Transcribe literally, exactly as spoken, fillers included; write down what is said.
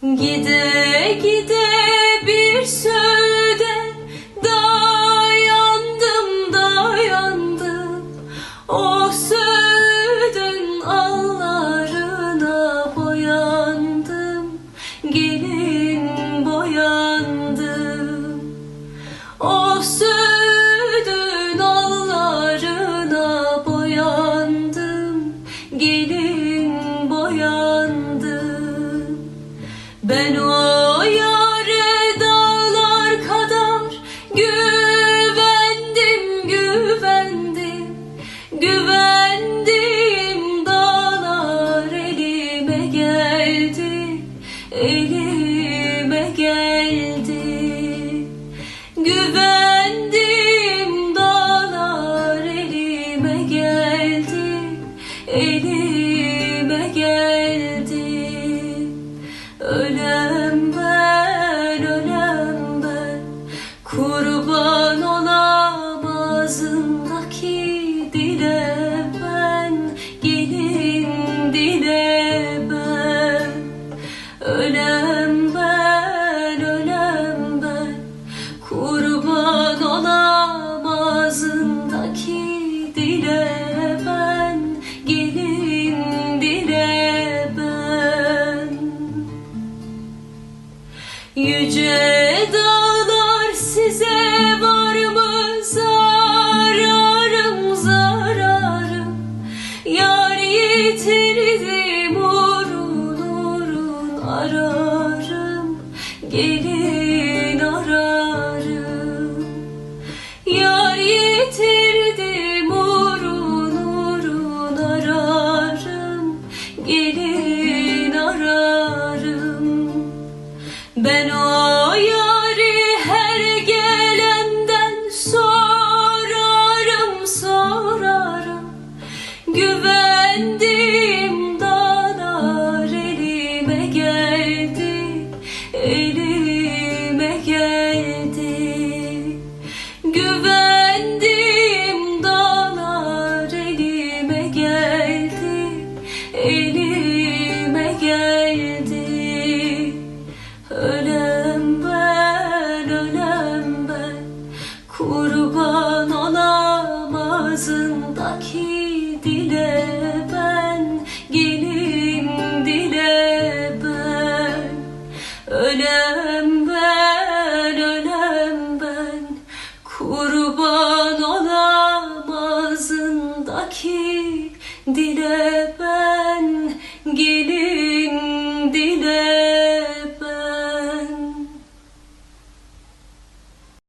Gide gide bir sözde dayandım dayandım, o sözün allarına boyandım, gelin boyandım. O sözün allarına boyandım, gelin boyandım. Ben o yâre dağlar kadar güvendim, güvendim, güvendim. Dağlar elime geldi, elime geldi. Güvendim, dağlar elime geldi, elime geldi. Ölem ben, ölem ben, kurban olam ağzındaki dile ben, gelin dile ben. Ölem ben, ölem ben, kurban olam ağzındaki dile ben, gelin dile ben. Yüce dağlar, size var mı zararım, zararım? Yar yitirdim, urun urun ararım, gelin ararım. Yar yitirdim, urun urun ararım, gelin ararım. Ben o yâri her gelenden sorarım, sorarım. Güvendim, dağlar elime geldi, elime geldi. Güvendim, dağlar elime geldi, elime geldi. Ölem ben, ölem ben, kurban olam ağzındaki dile ben, gelin dile ben. Ölem